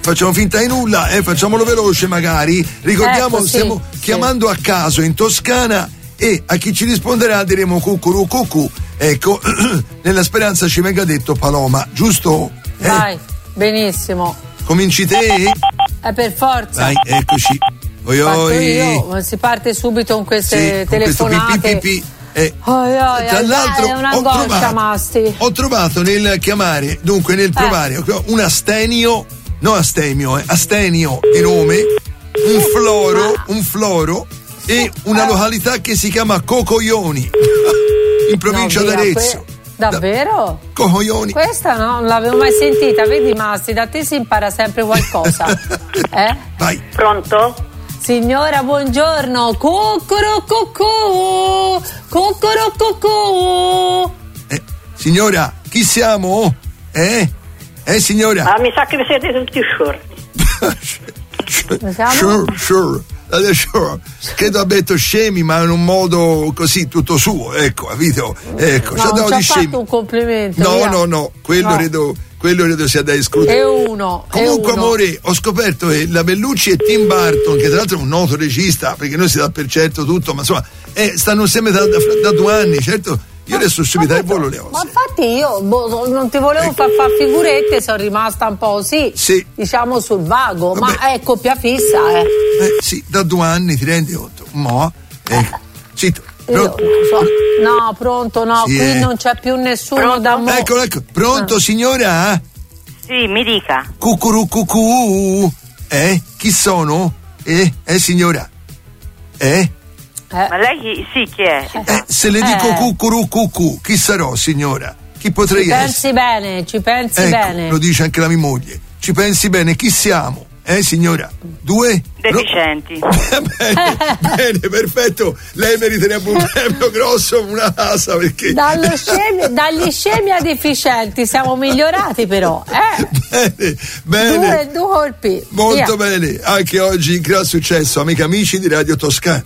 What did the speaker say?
facciamo finta di nulla e facciamolo veloce magari. Ricordiamo, ecco, stiamo chiamando a caso in Toscana e a chi ci risponderà diremo cucuru cucù. Ecco, nella speranza ci venga detto Paloma, giusto? Vai, benissimo. Cominci te? Per forza. Dai, eccoci. Io, si parte subito con queste telefonate. Tra l'altro è un'angoscia, Masti. ho trovato nel chiamare, dunque nel provare un astenio, no astemio, astenio di nome, un floro e una località che si chiama Cocoioni in provincia d'Arezzo. Davvero? Cocoioni. Questa non l'avevo mai sentita, vedi Masti, da te si impara sempre qualcosa. Vai. Pronto? Signora, buongiorno. Cucuru cucù. Cucuru cucù. Signora, chi siamo? Signora? Mi sa che siete tutti Sure. Credo abbia detto scemi, ma in un modo così tutto suo, ecco, capito? Ecco, non ci ha fatto un complimento. No, quello credo sia da escludere. È uno. Amore, ho scoperto che la Bellucci e Tim Burton, che tra l'altro è un noto regista, perché noi si dà per certo tutto, ma insomma, stanno insieme da 2 anni, certo. Io adesso subito al volo le ho. Ma infatti io non ti volevo far figurette, sono rimasta un po' diciamo sul vago. Vabbè. Ma è coppia fissa, sì, da 2 anni, ti rendi conto? Zitto. Pronto? No, pronto, no, sì, qui non c'è più nessuno da mo'. Ecco. Pronto, signora? Sì, mi dica. Cucuru cucù. Chi sono? Signora? Ma lei chi è? Se le dico cucuru cucù, chi sarò, signora? Chi potrei essere? Ci pensi bene. Lo dice anche la mia moglie. Ci pensi bene, chi siamo? Signora? 2? Deficienti. Bene, perfetto. Lei meriterebbe un premio grosso, una casa, perché dagli scemi a deficienti siamo migliorati, però. Bene. 2 colpi. Molto bene. Anche oggi gran successo, amiche e amici di Radio Toscana.